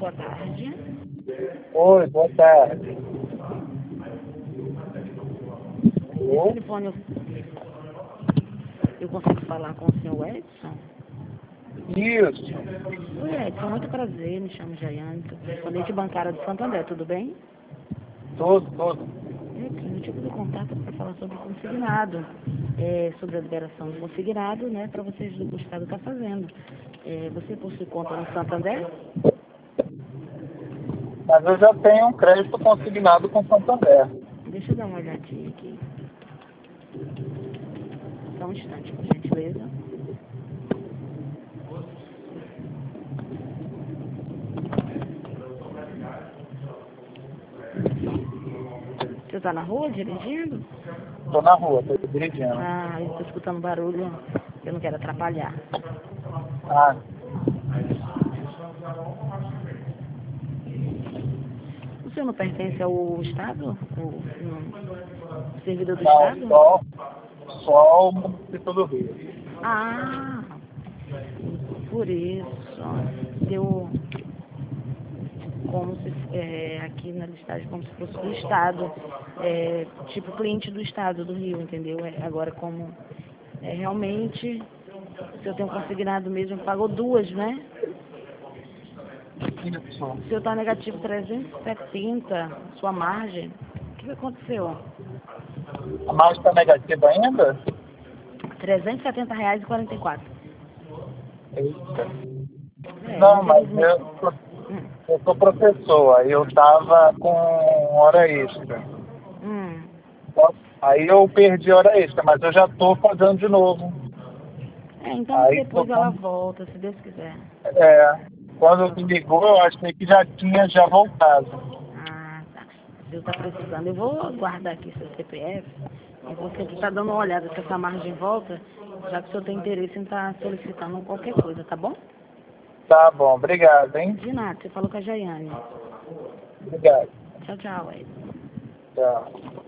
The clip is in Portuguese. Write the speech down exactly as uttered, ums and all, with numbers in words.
boa tarde. Oi, boa tarde. Esse telefone eu, eu consigo falar com o senhor Edson? Isso. Oi, Edson, muito prazer, me chamo Jaiane, sou correspondente bancária do Santo André, tudo bem? Tudo, tudo. Edson, eu tive o contato para falar sobre o consignado, é, sobre a liberação do consignado, né, para vocês do que o Estado está fazendo. É, você possui conta no Santo André? Mas eu já tenho um crédito consignado com Santander. Deixa eu dar uma olhadinha aqui. Só um instante, por gentileza. Você está na rua dirigindo? Estou na rua, estou dirigindo. Ah, eu estou escutando barulho, eu não quero atrapalhar. Ah, O senhor não pertence ao Estado? O, no, servidor do não, Estado? só, só o município do Rio. Ah, por isso. Deu como se, é, aqui na listagem, como se fosse do Estado. É, tipo cliente do Estado do Rio, entendeu? É, agora como é, realmente, se eu tenho consignado mesmo, pagou duas, né? Isso. O senhor está negativo trezentos e setenta, sua margem. O que aconteceu? A margem está negativa ainda? trezentos e setenta reais e quarenta e quatro. Eita. É, Não, mas infelizmente. eu, eu sou professor, aí eu estava com hora extra. Hum. Aí eu perdi hora extra, mas eu já estou fazendo de novo. É, então Aí tô depois ela com... volta, se Deus quiser. É, quando me ligou, eu achei que já tinha já voltado. Ah, tá. Se eu tá precisando, eu vou guardar aqui seu C P F e você que tá dando uma olhada se essa margem volta, já que o senhor tem interesse em estar solicitando qualquer coisa, tá bom? Tá bom, obrigado, hein? De nada, você falou com a Jaiane. Obrigado. Tchau, tchau, Edson. Tchau.